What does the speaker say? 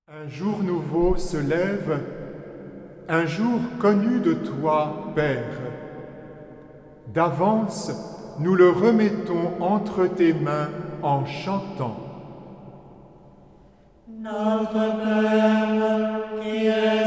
Un jour nouveau se lève, un jour connu de toi, Père. D'avance, nous le remettons entre tes mains en chantant. Notre Père qui es